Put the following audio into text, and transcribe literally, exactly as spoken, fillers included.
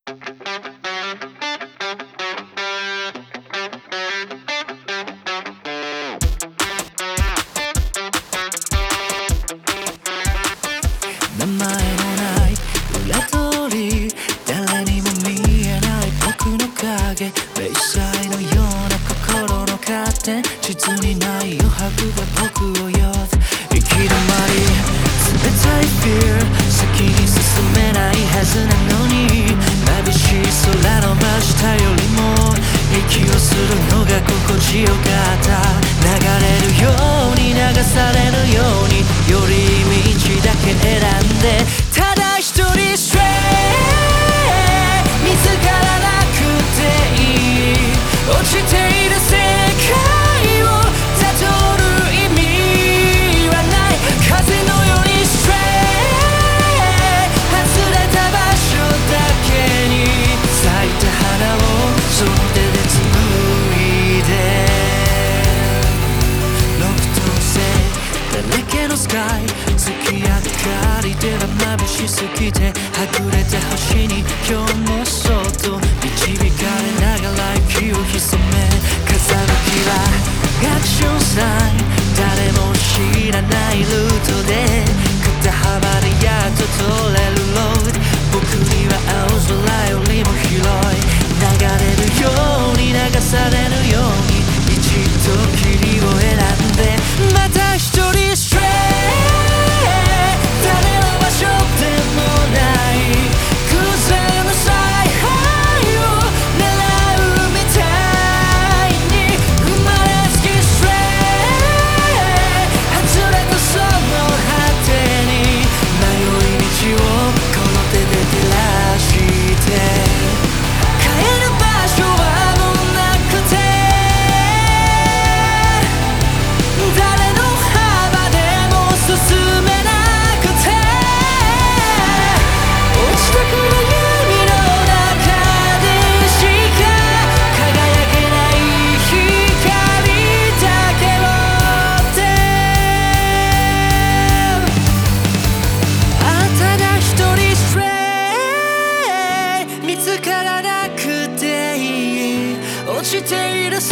名前のない裏通り、誰にも見えない僕の影、零細のような心のカーテン、地図にない余白が僕を呼ぶ。行き止まり冷たい Fear、 先に進めないはずなのに、眩しい空の真下よりも息をするのが心地よかった。流れるように流されるように、寄り道だけ選んで、ただ一人ストレイ、見つからなくていい、落ちている世界をたどる意味はない。風のようにストレイ、外れた場所だけに咲いた花をその手で紡いで、ロフト星だらけのスカイ、月明かりでは眩しすぎて、はぐれた星に今日もそっと導かれながら息を潜め、風向きはアクションサイン、誰も知らないルートで肩幅でやっと通れるロード、僕には青空よりも広い、流れるように流されるように、一度きりを選んで、また一人ストレイ、誰の場所でもない偶然の采配を狙うみたいに、生まれつきストレイ、外れたその果てに迷い道をこの手で照らして、帰る場所はもうなくて、誰の幅でも進めなくて、落ちてくる闇の中でしか輝けない光だけを追ってあ、ただ一人ストレイ、見つからなくていい、落ちている世